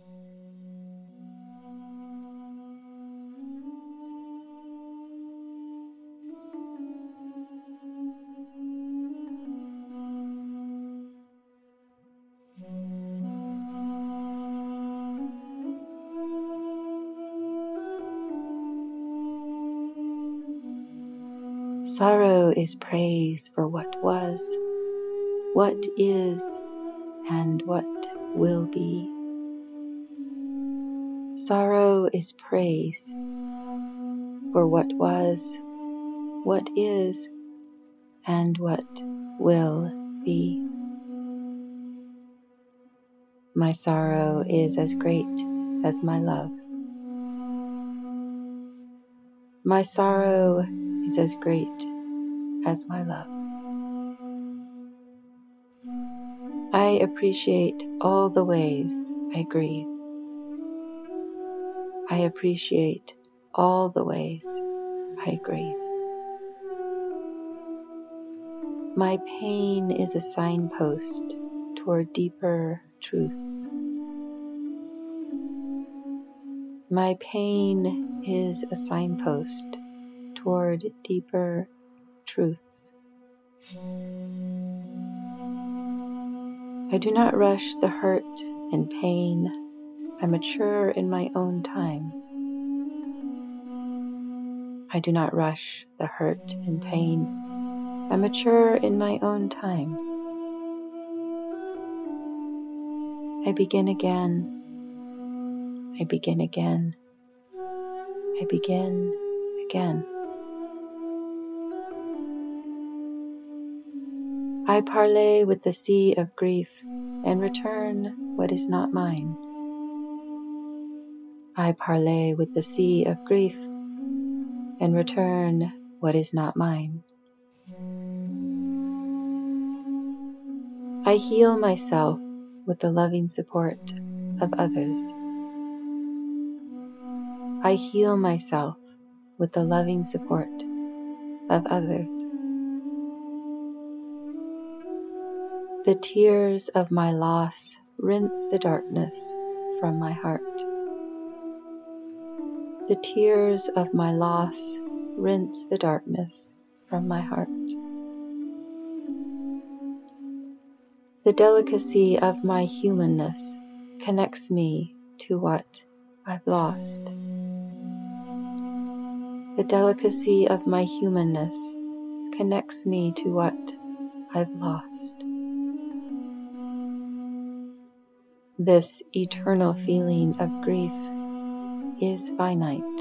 Sorrow is praise for what was, what is, and what will be. Sorrow is praise for what was, what is, and what will be. My sorrow is as great as my love. My sorrow is as great as my love. I appreciate all the ways I grieve. I appreciate all the ways I grieve. My pain is a signpost toward deeper truths. My pain is a signpost toward deeper truths. I do not rush the hurt and pain. I mature in my own time. I do not rush the hurt and pain. I mature in my own time. I begin again. I begin again. I begin again. I parley with the sea of grief and return what is not mine. I parley with the sea of grief and return what is not mine. I heal myself with the loving support of others. I heal myself with the loving support of others. The tears of my loss rinse the darkness from my heart. The tears of my loss rinse the darkness from my heart. The delicacy of my humanness connects me to what I've lost. The delicacy of my humanness connects me to what I've lost. This eternal feeling of grief is finite.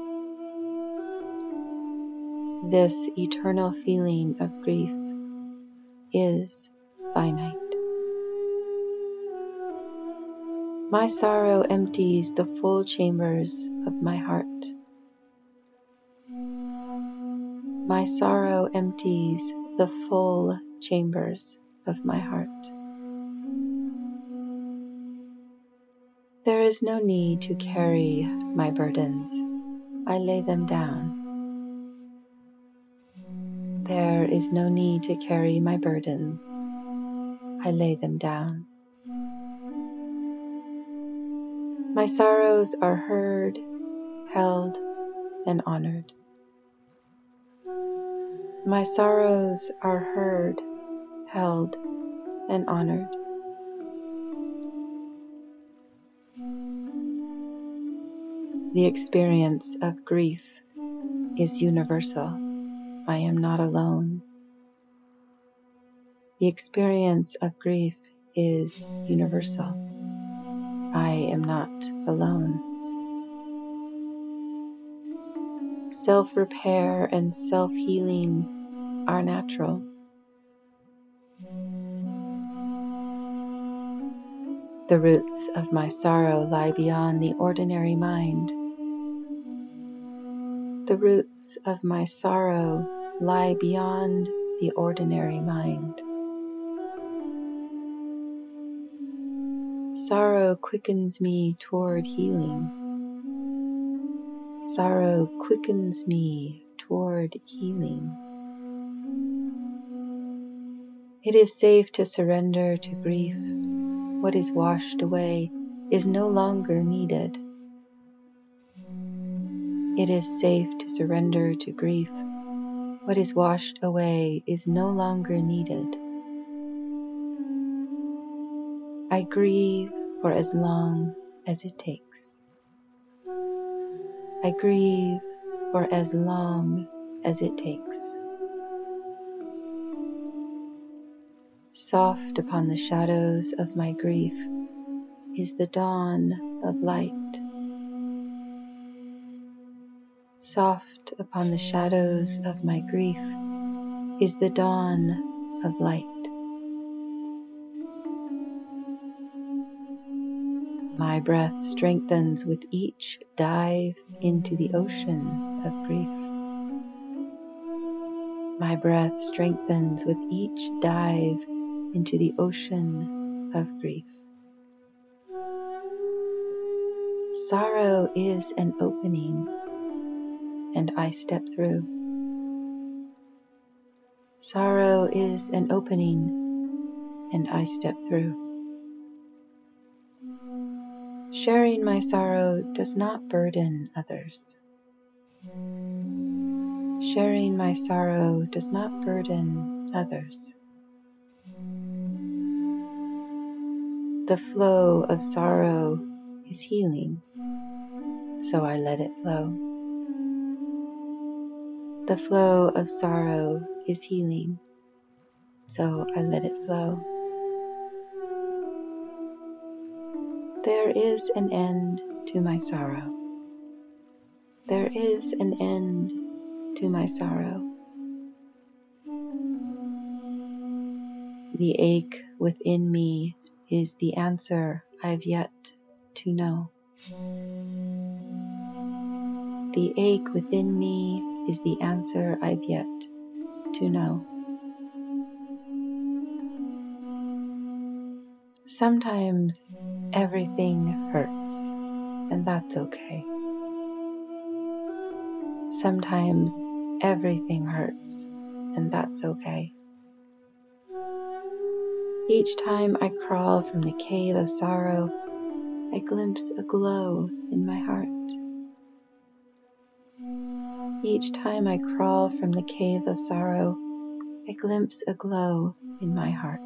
This eternal feeling of grief is finite. My sorrow empties the full chambers of my heart. My sorrow empties the full chambers of my heart. There is no need to carry my burdens. I lay them down. There is no need to carry my burdens. I lay them down. My sorrows are heard, held, and honored. My sorrows are heard, held, and honored. The experience of grief is universal. I am not alone. The experience of grief is universal. I am not alone. Self-repair and self-healing are natural. The roots of my sorrow lie beyond the ordinary mind. The roots of my sorrow lie beyond the ordinary mind. Sorrow quickens me toward healing. Sorrow quickens me toward healing. It is safe to surrender to grief what is washed away is no longer needed. It is safe to surrender to grief. What is washed away is no longer needed. I grieve for as long as it takes. I grieve for as long as it takes. Soft upon the shadows of my grief is the dawn of light. Soft upon the shadows of my grief is the dawn of light. My breath strengthens with each dive into the ocean of grief. My breath strengthens with each dive into the ocean of grief. Sorrow is an opening, and I step through. Sorrow is an opening, and I step through. Sharing my sorrow does not burden others. Sharing my sorrow does not burden others. The flow of sorrow is healing, so I let it flow. The flow of sorrow is healing, so I let it flow. There is an end to my sorrow. There is an end to my sorrow. The ache within me is the answer I've yet to know. The ache within me is the answer I've yet to know. Sometimes everything hurts, and that's okay. Sometimes everything hurts, and that's okay. Each time I crawl from the cave of sorrow, I glimpse a glow in my heart. Each time I crawl from the cave of sorrow, I glimpse a glow in my heart.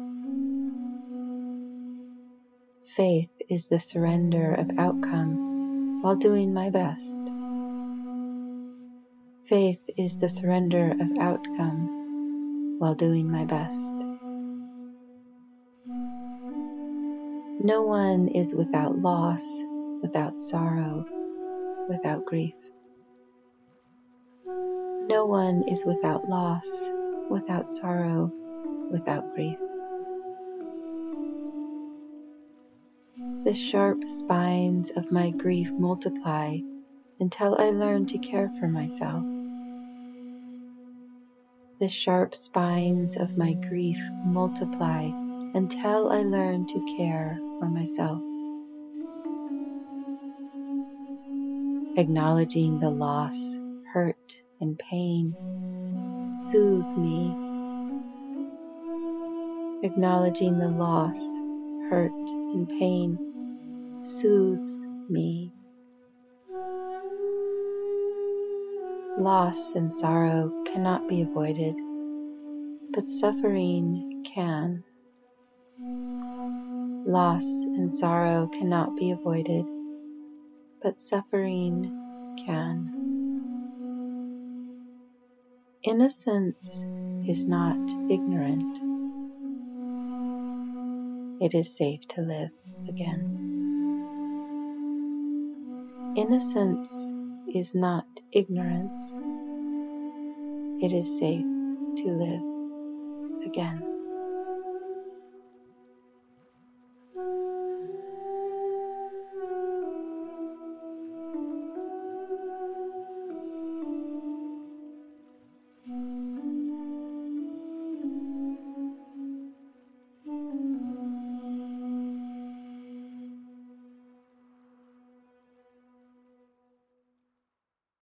Faith is the surrender of outcome while doing my best. Faith is the surrender of outcome while doing my best. No one is without loss, without sorrow, without grief. No one is without loss, without sorrow, without grief. The sharp spines of my grief multiply until I learn to care for myself. The sharp spines of my grief multiply until I learn to care for myself. Acknowledging the loss, hurt, and pain soothes me. Acknowledging the loss, hurt, and pain soothes me. Loss and sorrow cannot be avoided, but suffering can. Loss and sorrow cannot be avoided, but suffering can. Innocence is not ignorant. It is safe to live again. Innocence is not ignorance. It is safe to live again.